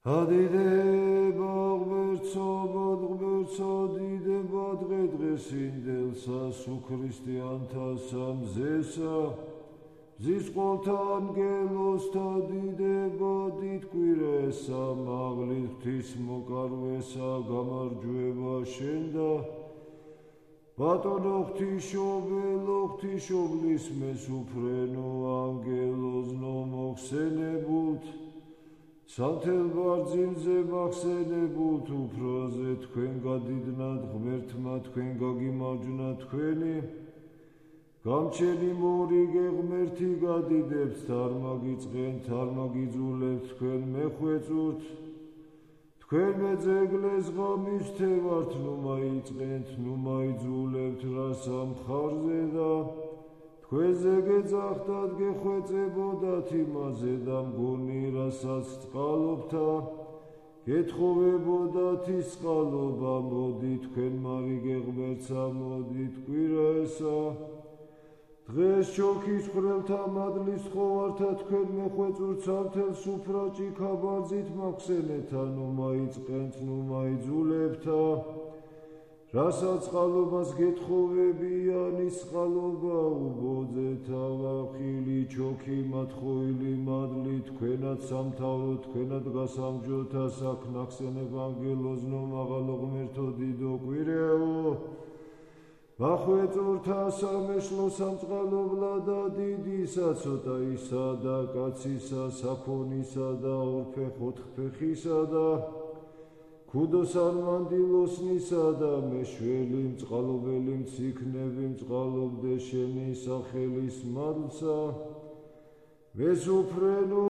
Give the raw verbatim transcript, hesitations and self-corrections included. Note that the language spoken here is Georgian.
ადიდება ღმერთსა ღმერთსა დიდება დღე-დღეს ინდელსას უქრისტიანთა სამზესა მზის ყოლთა ანგელოსთა დიდება დიდკვირესა მაღლით ღვთის მოკარვესა გამარჯვება შენდა ბატონო ღვთისმშობელო ღვთისმშობლის მესუფრენო ანგელოზნო მოხსენებულთ სანთელ ბარძიმზე მახსენებულთ უფრაზე თქვენ გადიდნათ ღმერთმა თქვენ გაგიმარჯვნათ თქვენი გამჩენი მორიგე ღმერთი გადიდებთ თარმაგიწყენთ თარმაგიძულებთ თქვენ მეხვეწურთ თქვენ მეძეგლეს ღამისთევართ ნუ მაიწყენთ ნუ მაიძულებთ რას ამ მხარზე და თქვენზე გეძახდათ გეხვეწებოდათ იმაზე და მგონი რასაც წყალობთა გეთხოვებოდათ ის წყალობა მოდი თქვენ მარიგე ღმერთსა მოდით კვირესა დღეს შოქის ხრელთა მადლის ხოვართა თქვენ მეხვეწურთ სამთელ სუფრაჭი ქაბარძით მაქსენეთა ნუ მაიწყენთ ნუ მაიძულებთა რასაც წყალობას გეთხოვებიან ის წყალობა უბოძეთა ვახილი ჩოქი მათხოვილი მადლი თქვენად სამთავრო თქვენად გასამჯოთა საქნახსენ ევანგელოზნო მაღალო ღმერთო დიდო კვირეო მახვეწურთა სამეშლო სამწყალობლა და დიდისა ცოტაისა და კაცისა საქონისა და ორფეხ ოთხფეხისა და ქუდოს არმანდილოსნისა და მეშველი მწყალობელი მციქნები მწყალობდე შენი სახელის მადლსა მესუფრენო